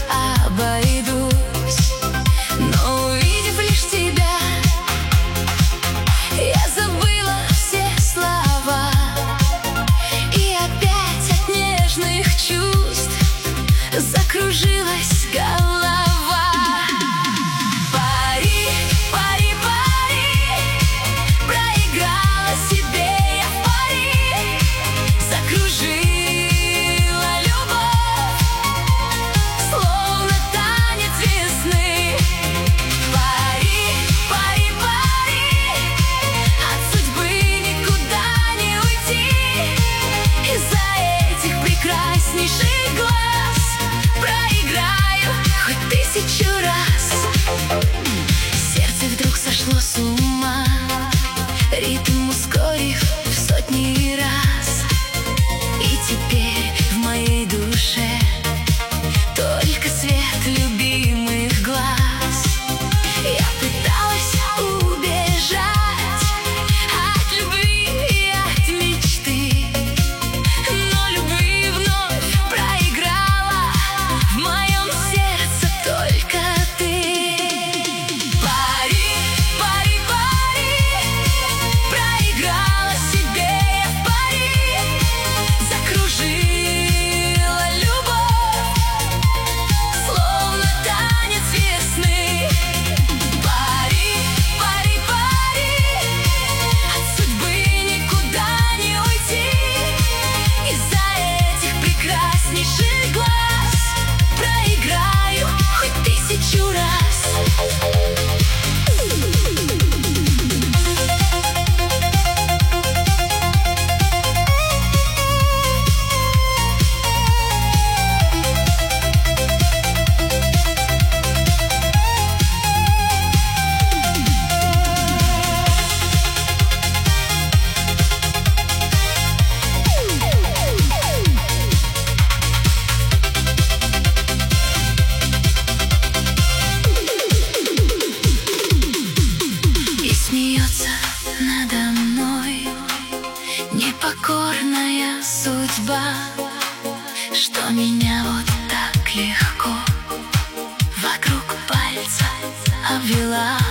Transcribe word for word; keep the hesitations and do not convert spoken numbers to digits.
обойдусь. Но увидев лишь тебя, я забыла все слова, и опять от нежных чувств закружилась голова. Пари, пари, пари, проиграла себе я в пари, закружила любовь, словно танец весны. Пари, пари, пари, от судьбы никуда не уйти. Из-за этих прекраснейших глаз проиграю хоть тысячу раз. Сердце вдруг сошло с ума, ритм ускорив в сотни раз. И теперь в моей душе только свет любимых глаз. Я пыталась убежать от любви и от мечты, но любви вновь проиграла, в моем сердце только ты. Пари, пари, пари, проиграла себе я в пари, закружила любовь, словно танец весны. Пари, пари, пари, от судьбы никуда не уйти. Из-за этих прекраснейших глаз проиграю хоть тысячу раз. И смеется надо мной непокорная судьба, что меня вот так легко вокруг пальца обвела.